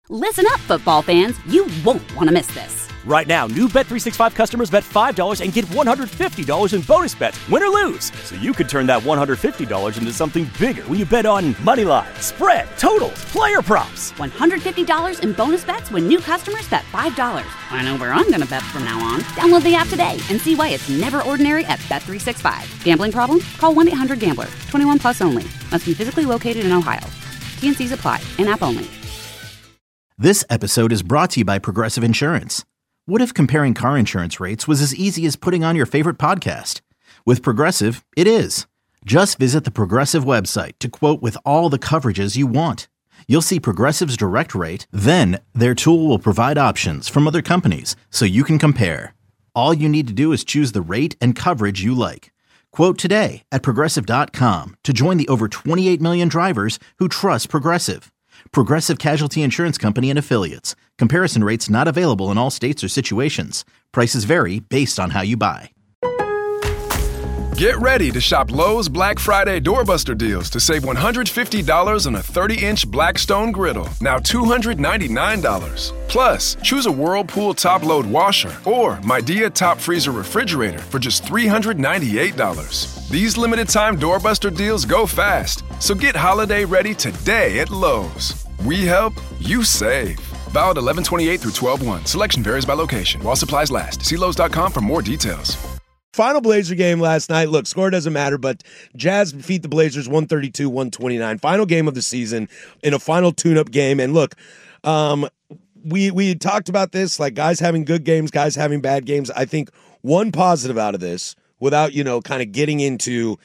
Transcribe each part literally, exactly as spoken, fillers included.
Listen up, football fans. You won't want to miss this. Right now, new Bet three sixty-five customers bet five dollars and get one hundred fifty dollars in bonus bets, win or lose. So you could turn that one hundred fifty dollars into something bigger when you bet on money line, spread, totals, player props. one hundred fifty dollars in bonus bets when new customers bet five dollars. I know where I'm going to bet from now on. Download the app today and see why it's never ordinary at Bet three sixty-five. Gambling problem? Call one eight hundred gambler. twenty-one plus only. Must be physically located in Ohio. T N Cs apply. In-app only. This episode is brought to you by Progressive Insurance. What if comparing car insurance rates was as easy as putting on your favorite podcast? With Progressive, it is. Just visit the Progressive website to quote with all the coverages you want. You'll see Progressive's direct rate, then their tool will provide options from other companies so you can compare. All you need to do is choose the rate and coverage you like. Quote today at Progressive dot com to join the over twenty-eight million drivers who trust Progressive. Progressive Casualty Insurance Company and Affiliates. Comparison rates not available in all states or situations. Prices vary based on how you buy. Get ready to shop Lowe's Black Friday Doorbuster deals to save one hundred fifty dollars on a thirty-inch Blackstone griddle, now two hundred ninety-nine dollars. Plus, choose a Whirlpool top-load washer or Midea top freezer refrigerator for just three hundred ninety-eight dollars. These limited-time Doorbuster deals go fast, so get holiday ready today at Lowe's. We help, you save. Valid eleven twenty-eight through twelve one. Selection varies by location. While supplies last. See Lowe's dot com for more details. Final Blazer game last night. Look, score doesn't matter, but Jazz defeat the Blazers one thirty-two one twenty-nine. Final game of the season in a final tune-up game. And look, um, we we had talked about this, like guys having good games, guys having bad games. I think one positive out of this, without, you know, kind of getting into...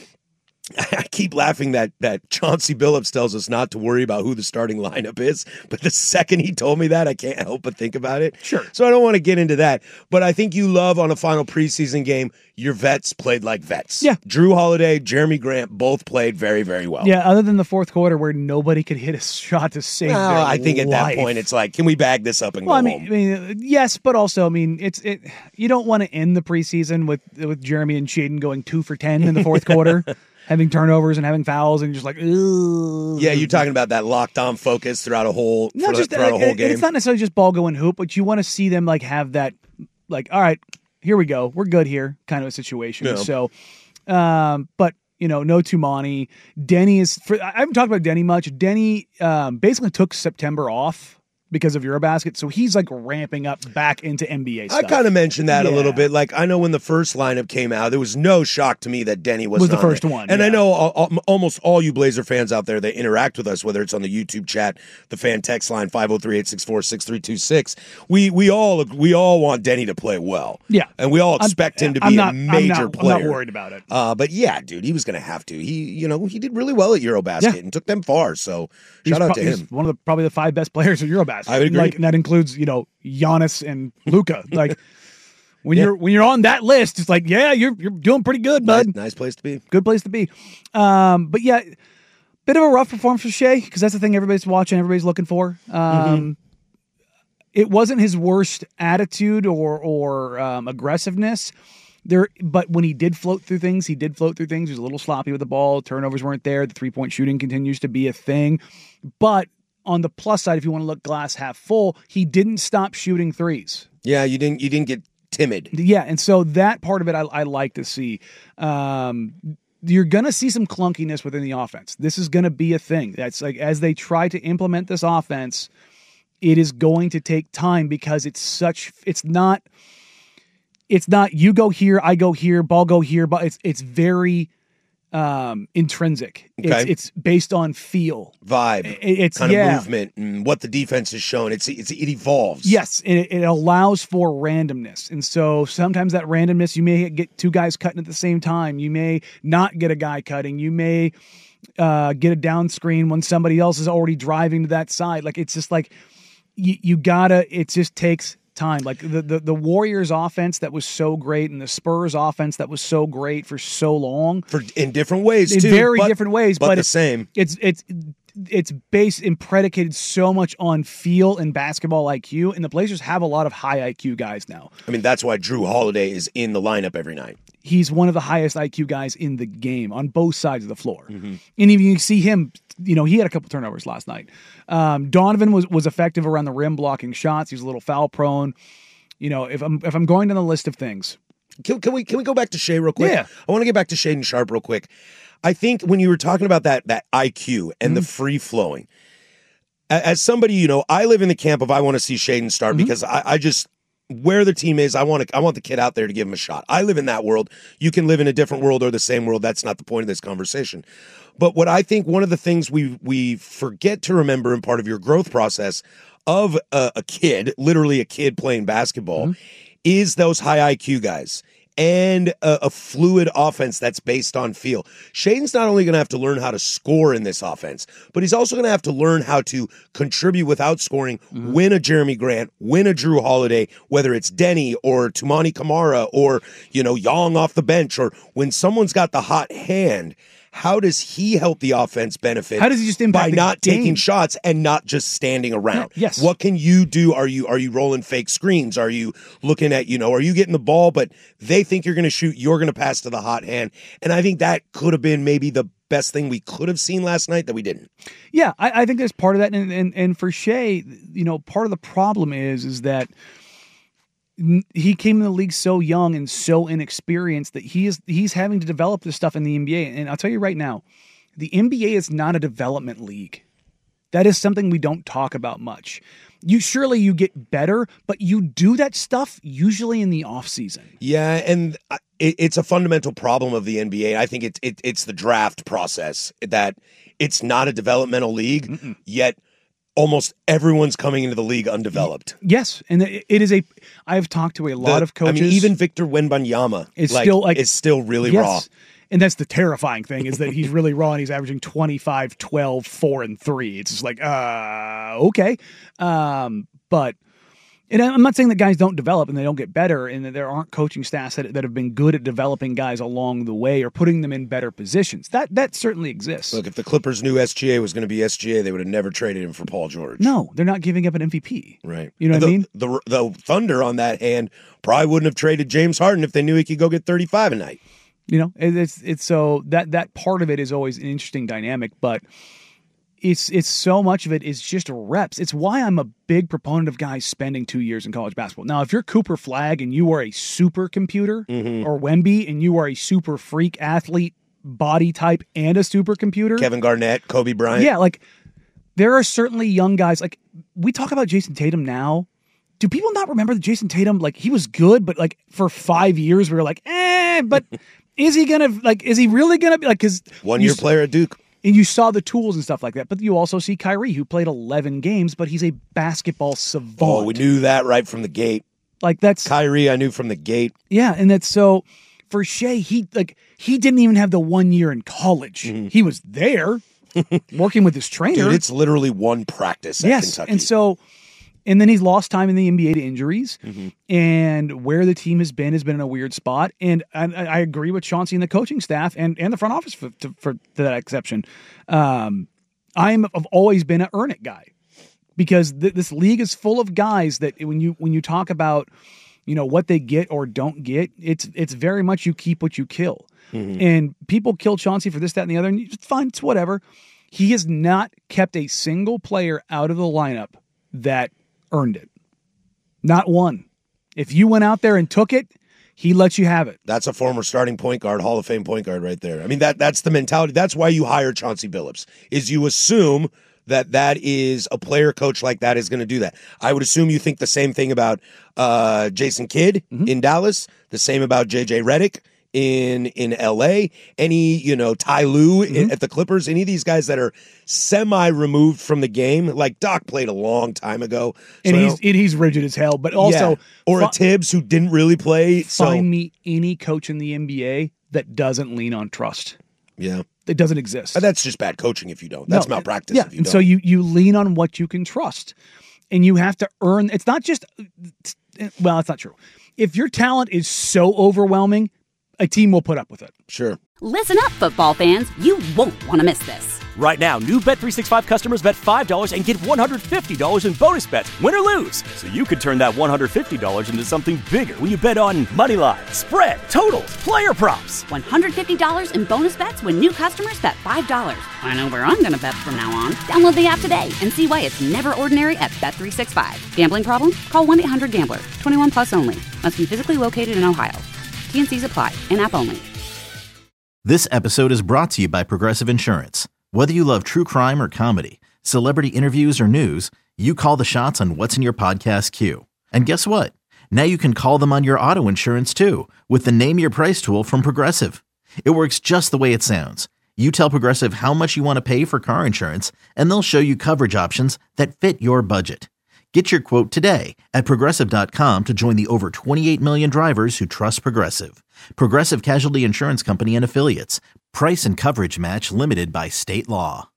I keep laughing that that Chauncey Billups tells us not to worry about who the starting lineup is, but the second he told me that, I can't help but think about it. Sure. So I don't want to get into that, but I think you love on a final preseason game, your vets played like vets. Yeah. Drew Holiday, Jeremy Grant both played very, very well. Yeah, other than the fourth quarter where nobody could hit a shot to save well, their I think at life. that point it's like, can we bag this up and well, go I mean, home? I mean, yes, but also, I mean, it's it. You don't want to end the preseason with with Jeremy and Shaden going two for ten in the fourth quarter. Having turnovers and having fouls, and you're just like, ugh. Yeah, you're talking about that locked-on focus throughout a whole, Not just, throughout like, a whole it, game. It's not necessarily just ball going hoop, but you want to see them like have that, like, all right, here we go, we're good here, kind of a situation. Yeah. So, um, but you know, no Tumani. Denny is. For, I haven't talked about Denny much. Denny um, basically took September off because of Eurobasket, so he's like ramping up back into N B A stuff. I kind of mentioned that yeah. a little bit. Like, I know when the first lineup came out, there was no shock to me that Denny wasn't was the on first there. one. And yeah. I know all, all, almost all you Blazer fans out there that interact with us, whether it's on the YouTube chat, the fan text line five oh three, eight six four, six three two six, we we all we all want Denny to play well. Yeah. And we all expect I'm, him to be I'm not, a major I'm not, player. I'm not worried about it. Uh, but yeah, dude, he was going to have to. He, you know, he did really well at Eurobasket Yeah. and took them far. So He's shout out pro- to he's him. one of the probably the five best players in Eurobasket. I would agree. Like, and that includes, you know, Giannis and Luka. Like when Yeah. you're when you're on that list, it's like, yeah, you're you're doing pretty good, bud. Nice, nice place to be. Good place to be. Um, but yeah, bit of a rough performance for Shea because that's the thing everybody's watching, everybody's looking for. Um, Mm-hmm. It wasn't his worst attitude or or um, aggressiveness. There, but when he did float through things, he did float through things. He was a little sloppy with the ball. Turnovers weren't there. The three-point shooting continues to be a thing. But on the plus side, if you want to look glass half full, he didn't stop shooting threes. Yeah, you didn't you didn't get timid. Yeah, and so that part of it I, I like to see. Um, you're going to see some clunkiness within the offense. This is going to be a thing. That's like as they try to implement this offense, it is going to take time because it's such it's not it's not you go here, I go here, ball go here, but it's it's very um, intrinsic. Okay. It's, it's based on feel, Vibe, It- it's kind of yeah. movement, and what the defense has shown. It's, it's it evolves. Yes, it, it allows for randomness. And so sometimes that randomness, you may get two guys cutting at the same time. You may not get a guy cutting. You may uh, get a down screen when somebody else is already driving to that side. Like, it's just like, you, you gotta, it just takes time. Like the, the, the Warriors offense that was so great and the Spurs offense that was so great for so long. For, in different ways, in too. very but, different ways, but, but the it's, same. It's, it's, it's based and predicated so much on feel and basketball I Q, and the Blazers have a lot of high I Q guys now. I mean, that's why Drew Holiday is in the lineup every night. He's one of the highest I Q guys in the game on both sides of the floor. Mm-hmm. And even you see him, you know, he had a couple turnovers last night. Um, Donovan was was effective around the rim blocking shots. He was a little foul prone. You know, if I'm if I'm going down the list of things. Can, can we can we go back to Shea real quick? Yeah. I want to get back to Shaedon Sharpe real quick. I think when you were talking about that that I Q and mm-hmm. the free flowing, as somebody, you know, I live in the camp of I want to see Shaedon start mm-hmm. because I, I just where the team is, I want to I want the kid out there to give him a shot. I live in that world. You can live in a different world or the same world. That's not the point of this conversation. But what I think one of the things we we forget to remember in part of your growth process of a, a kid, literally a kid playing basketball, mm-hmm. is those high I Q guys. And a, a fluid offense that's based on feel. Shaedon's not only going to have to learn how to score in this offense, but he's also going to have to learn how to contribute without scoring, mm-hmm. win a Jeremy Grant, win a Drew Holiday, whether it's Denny or Toumani Camara or, you know, Young off the bench, or when someone's got the hot hand. How does he help the offense benefit? How does he just impact by the not game? taking shots and not just standing around? Yeah, yes. What can you do? Are you are you rolling fake screens? Are you looking at, you know, are you getting the ball, but they think you're going to shoot, you're going to pass to the hot hand? And I think that could have been maybe the best thing we could have seen last night that we didn't. Yeah, I, I think there's part of that. And, and and for Shea, you know, part of the problem is is that he came in the league so young and so inexperienced that he is he's having to develop this stuff in the N B A. And I'll tell you right now, the N B A is not a development league. That is something we don't talk about much. You surely you get better, but you do that stuff usually in the off season. Yeah, and it, it's a fundamental problem of the N B A. I think it's it, it's the draft process that it's not a developmental league, Mm-mm. yet almost everyone's coming into the league undeveloped. Yes, and it is a. I've talked to a lot the, of coaches. I mean, even Victor Wembanyama is like, still like is still really yes. raw. And that's the terrifying thing is that he's really raw and he's averaging twenty-five, twelve, four, and three. It's just like, uh, okay. Um, but, and I'm not saying that guys don't develop and they don't get better and that there aren't coaching staffs that, that have been good at developing guys along the way or putting them in better positions. That that certainly exists. Look, if the Clippers knew S G A was going to be S G A, they would have never traded him for Paul George. No, they're not giving up an M V P. Right. You know what the, I mean? The, the Thunder, on that hand, probably wouldn't have traded James Harden if they knew he could go get thirty-five a night. You know, it's it's so that that part of it is always an interesting dynamic, but it's it's so much of it is just reps. It's why I'm a big proponent of guys spending two years in college basketball. Now, if you're Cooper Flagg and you are a supercomputer, mm-hmm. or Wemby and you are a super freak athlete, body type, and a supercomputer, Kevin Garnett, Kobe Bryant, yeah, like there are certainly young guys. Like we talk about Jason Tatum now. Do people not remember that Jason Tatum, like he was good, but like for five years we were like, eh, but. Is he gonna like? Is he really gonna be like? Because one year player at Duke, and you saw the tools and stuff like that. But you also see Kyrie, who played eleven games, but he's a basketball savant. Oh, we knew that right from the gate. Like that's Kyrie, I knew from the gate. Yeah, and that's so for Shea. He like he didn't even have the one year in college. Mm-hmm. He was there working with his trainer. Dude, it's literally one practice at yes, Kentucky. And so. And then he's lost time in the N B A to injuries, mm-hmm. and where the team has been has been in a weird spot. And I, I agree with Chauncey and the coaching staff and, and the front office for, to, for to that exception. Um, I'm I've always been an earn it guy because th- this league is full of guys that when you when you talk about you know what they get or don't get, it's it's very much you keep what you kill. Mm-hmm. And people kill Chauncey for this, that, and the other. And it's fine, it's whatever. He has not kept a single player out of the lineup that earned it. Not one. If you went out there and took it, he lets you have it. That's a former starting point guard, Hall of Fame point guard right there. I mean, that that's the mentality. That's why you hire Chauncey Billups, is you assume that that is a player coach like that is going to do that. I would assume you think the same thing about uh, Jason Kidd mm-hmm. in Dallas, the same about J J Redick in in L A, any, you know, Ty Lue mm-hmm. in, at the Clippers, any of these guys that are semi-removed from the game, like Doc played a long time ago. So and he's and he's rigid as hell, but also... Yeah. Or fi- a Tibbs who didn't really play. Find so. me any coach in the N B A that doesn't lean on trust. Yeah. It doesn't exist. But that's just bad coaching if you don't. That's no, malpractice yeah. if you and don't. So you, you lean on what you can trust. And you have to earn... It's not just... Well, it's not true. If your talent is so overwhelming, a team will put up with it. Sure. Listen up, football fans. You won't want to miss this. Right now, new Bet three sixty-five customers bet five dollars and get one hundred fifty dollars in bonus bets, win or lose. So you could turn that one hundred fifty dollars into something bigger when you bet on moneyline, spread, totals, player props. one hundred fifty dollars in bonus bets when new customers bet five dollars. I know where I'm going to bet from now on. Download the app today and see why it's never ordinary at Bet three sixty-five. Gambling problem? Call one eight hundred gambler. twenty-one plus only. Must be physically located in Ohio. T N Cs apply. In-app only. This episode is brought to you by Progressive Insurance. Whether you love true crime or comedy, celebrity interviews or news, you call the shots on what's in your podcast queue. And guess what? Now you can call them on your auto insurance too with the Name Your Price tool from Progressive. It works just the way it sounds. You tell Progressive how much you want to pay for car insurance, and they'll show you coverage options that fit your budget. Get your quote today at Progressive dot com to join the over twenty-eight million drivers who trust Progressive. Progressive Casualty Insurance Company and Affiliates. Price and coverage match limited by state law.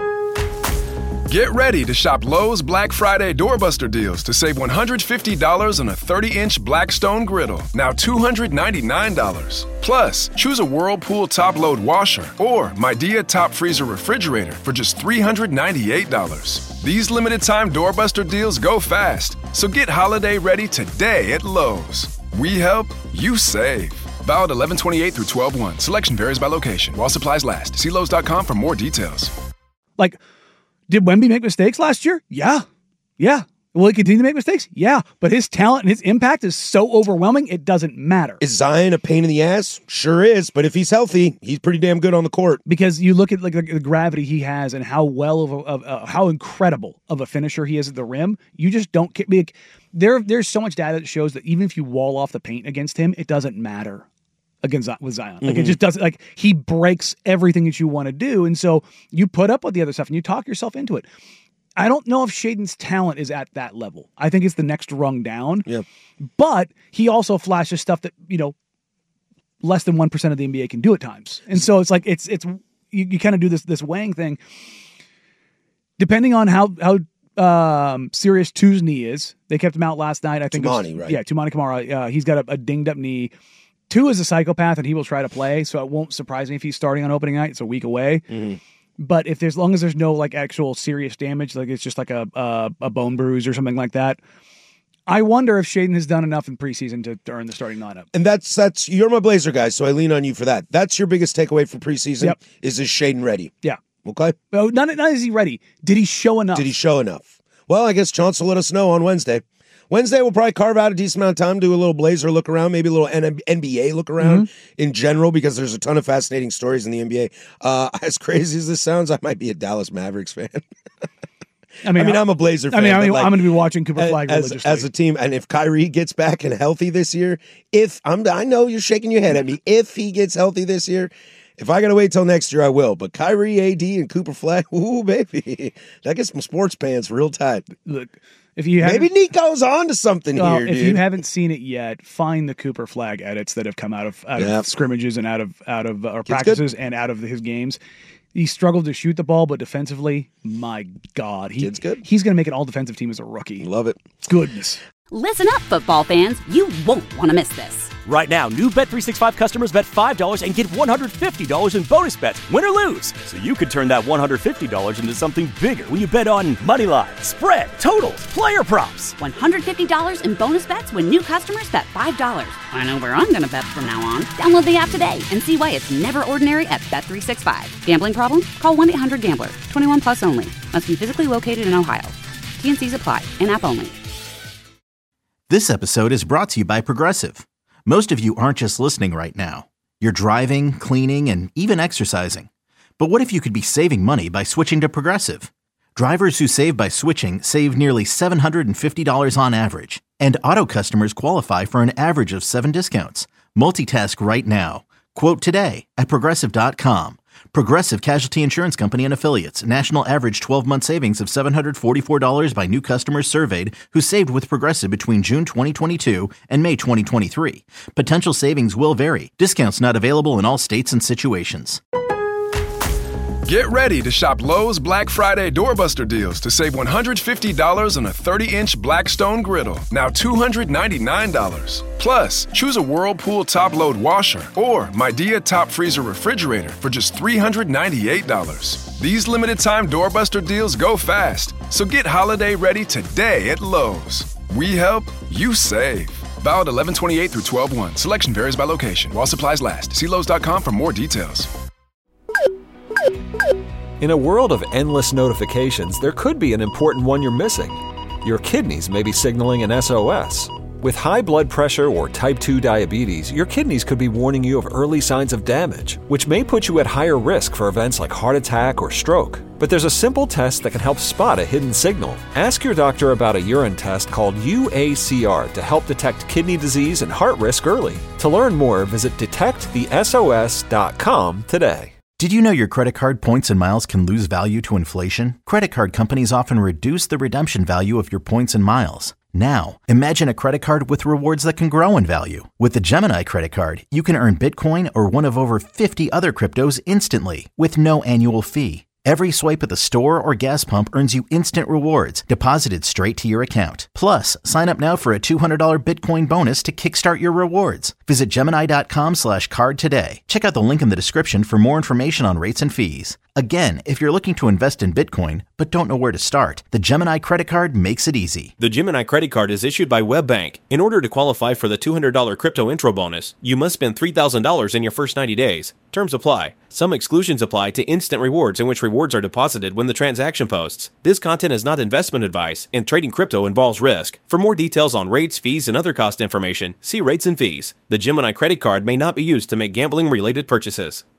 Get ready to shop Lowe's Black Friday Doorbuster deals to save one hundred fifty dollars on a thirty-inch Blackstone griddle, now two hundred ninety-nine dollars. Plus, choose a Whirlpool top-load washer or Midea top freezer refrigerator for just three hundred ninety-eight dollars. These limited-time Doorbuster deals go fast, so get holiday ready today at Lowe's. We help, you save. Valid eleven twenty-eight through twelve one. Selection varies by location. While supplies last. See Lowe's dot com for more details. Like, did Wemby make mistakes last year? Yeah. Yeah. Will he continue to make mistakes? Yeah. But his talent and his impact is so overwhelming, it doesn't matter. Is Zion a pain in the ass? Sure is. But if he's healthy, he's pretty damn good on the court. Because you look at like the, the gravity he has and how well of, a, of uh, how incredible of a finisher he is at the rim. You just don't get like, there. There's so much data that shows that even if you wall off the paint against him, it doesn't matter against with Zion. Like, mm-hmm. It just doesn't, like, he breaks everything that you want to do. And so you put up with the other stuff and you talk yourself into it. I don't know if Shaedon's talent is at that level. I think it's the next rung down. Yeah. But he also flashes stuff that, you know, less than one percent of the N B A can do at times. And so it's like, it's, it's, you, you kind of do this, this weighing thing. Depending on how, how, um, serious Tu's knee is, they kept him out last night. I think Tumani, it was, right? Yeah, Tumani Kamara. Uh, he's got a, a dinged up knee. Tu is a psychopath and he will try to play. So it won't surprise me if he's starting on opening night. It's a week away. Mm-hmm. But if there's, as long as there's no like actual serious damage, like it's just like a, a a bone bruise or something like that, I wonder if Shaedon has done enough in preseason to, to earn the starting lineup. And that's that's you're my Blazer guy, so I lean on you for that. That's your biggest takeaway from preseason. Yep. Is is Shaedon ready? Yeah. Okay. No, not not is he ready. Did he show enough? Did he show enough? Well, I guess Chauncey will let us know on Wednesday. Wednesday, we'll probably carve out a decent amount of time, do a little Blazer look around, maybe a little N B A look around mm-hmm. in general, because there's a ton of fascinating stories in the N B A. Uh, as crazy as this sounds, I might be a Dallas Mavericks fan. I mean, I mean, I'm a Blazer fan. I mean, I mean like, I'm going to be watching Cooper Flag as, religiously. As a team, and if Kyrie gets back and healthy this year, if I'm, I know you're shaking your head at me. If he gets healthy this year, if I got to wait till next year, I will. But Kyrie, A D, and Cooper Flag, ooh, baby, that gets some sports pants real tight. Look. If you Maybe Nico's on to something well, here, if dude. you haven't seen it yet, find the Cooper Flag edits that have come out of out yeah. of scrimmages and out of out of uh, or practices good. and out of his games. He struggled to shoot the ball, but defensively, my God, he, Kid's good. He's going to make an all-defensive team as a rookie. Love it. Goodness. Listen up, football fans. You won't want to miss this. Right now, new Bet three sixty-five customers bet five dollars and get one hundred fifty dollars in bonus bets, win or lose. So you could turn that one hundred fifty dollars into something bigger when you bet on moneyline, spread, totals, player props. one hundred fifty dollars in bonus bets when new customers bet five dollars. I know where I'm going to bet from now on. Download the app today and see why it's never ordinary at Bet three sixty-five. Gambling problem? Call one eight hundred gambler. twenty-one plus only. Must be physically located in Ohio. T N Cs apply. In-app only. This episode is brought to you by Progressive. Most of you aren't just listening right now. You're driving, cleaning, and even exercising. But what if you could be saving money by switching to Progressive? Drivers who save by switching save nearly seven hundred fifty dollars on average. And auto customers qualify for an average of seven discounts. Multitask right now. Quote today at Progressive dot com. Progressive Casualty Insurance Company and Affiliates. National average twelve-month savings of seven hundred forty-four dollars by new customers surveyed who saved with Progressive between June twenty twenty-two and May twenty twenty-three. Potential savings will vary. Discounts not available in all states and situations. Get ready to shop Lowe's Black Friday Doorbuster deals to save one hundred fifty dollars on a thirty-inch Blackstone griddle, now two hundred ninety-nine dollars. Plus, choose a Whirlpool top-load washer or Midea top freezer refrigerator for just three hundred ninety-eight dollars. These limited-time Doorbuster deals go fast, so get holiday ready today at Lowe's. We help, you save. Valid eleven twenty-eight through twelve one. Selection varies by location. While supplies last. See Lowe's dot com for more details. In a world of endless notifications, there could be an important one you're missing. Your kidneys may be signaling an S O S. With high blood pressure or type two diabetes, your kidneys could be warning you of early signs of damage, which may put you at higher risk for events like heart attack or stroke. But there's a simple test that can help spot a hidden signal. Ask your doctor about a urine test called U A C R to help detect kidney disease and heart risk early. To learn more, visit detect the S O S dot com today. Did you know your credit card points and miles can lose value to inflation? Credit card companies often reduce the redemption value of your points and miles. Now, imagine a credit card with rewards that can grow in value. With the Gemini credit card, you can earn Bitcoin or one of over fifty other cryptos instantly with no annual fee. Every swipe at the store or gas pump earns you instant rewards deposited straight to your account. Plus, sign up now for a two hundred dollars Bitcoin bonus to kickstart your rewards. Visit Gemini dot com slash card today. Check out the link in the description for more information on rates and fees. Again, if you're looking to invest in Bitcoin but don't know where to start, the Gemini credit card makes it easy. The Gemini credit card is issued by WebBank. In order to qualify for the two hundred dollars crypto intro bonus, you must spend three thousand dollars in your first ninety days. Terms apply. Some exclusions apply to instant rewards in which rewards are deposited when the transaction posts. This content is not investment advice, and trading crypto involves risk. For more details on rates, fees, and other cost information, see rates and fees. The Gemini credit card may not be used to make gambling-related purchases.